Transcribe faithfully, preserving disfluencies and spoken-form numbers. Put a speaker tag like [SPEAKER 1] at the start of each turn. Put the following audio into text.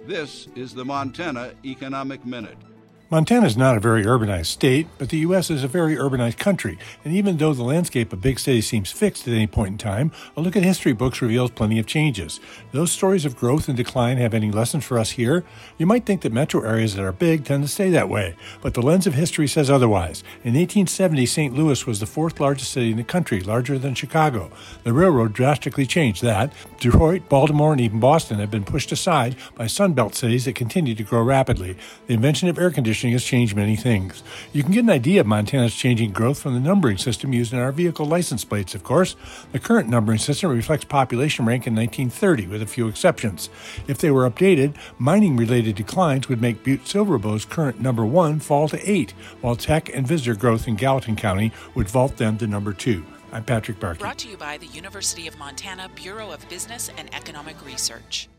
[SPEAKER 1] This is the Montana Economic Minute.
[SPEAKER 2] Montana is not a very urbanized state, but the U S is a very urbanized country, and even though the landscape of big cities seems fixed at any point in time, a look at history books reveals plenty of changes. Do those stories of growth and decline have any lessons for us here? You might think that metro areas that are big tend to stay that way, but the lens of history says otherwise. In eighteen seventy, Saint Louis was the fourth largest city in the country, larger than Chicago. The railroad drastically changed that. Detroit, Baltimore, and even Boston have been pushed aside by Sunbelt cities that continue to grow rapidly. The invention of air conditioning has changed many things. You can get an idea of Montana's changing growth from the numbering system used in our vehicle license plates, of course. The current numbering system reflects population rank in nineteen thirty, with a few exceptions. If they were updated, mining-related declines would make Butte-Silverboe's current number one fall to eight, while tech and visitor growth in Gallatin County would vault them to number two. I'm Patrick Barkey.
[SPEAKER 3] Brought to you by the University of Montana Bureau of Business and Economic Research.